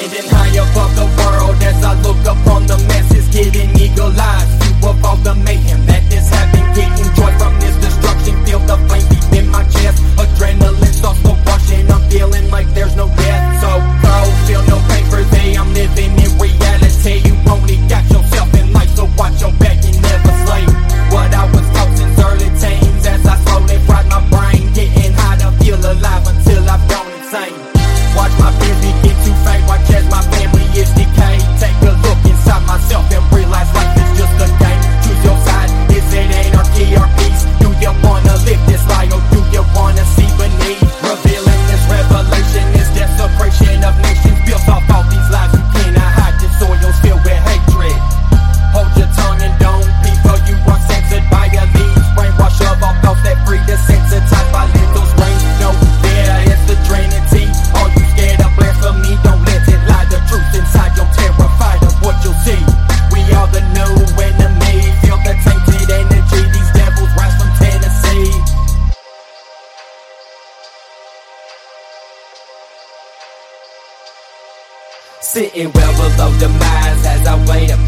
Standing high above the world as I look upon the masses, getting eagle eyes. View of all the mayhem that is happening, getting joy from this destruction. Feel the flame deep in my chest, adrenaline starts to rushing. I'm feeling like there's no death. So cold, feel no pain for thee. I'm living in reality. You only got yourself in life, so watch your back and never slay what I was taught since early teens. As I slowly fried my brain, getting high to feel alive until I've gone insane. Watch my fears begin to fade, watch as my family is decayed. Take a look inside myself and realize life is just a game. Choose your side, is it anarchy or peace? Do you wanna live this lie or do you wanna see beneath? Revealing this revelation is desecration of nations. Built off all these lies, you cannot hide. This soil's filled with hatred. Hold your tongue and don't people, you are censored by elites. Brainwash of all thoughts that free, desensitized by lethal strains. No, there is the Trinity. Are you scared of blasphemy? Don't let it lie. The truth inside, you're terrified of what you'll see. We are the new enemy. Feel the tainted energy. These devils rise from Tennessee. Sitting well below the demise as I wait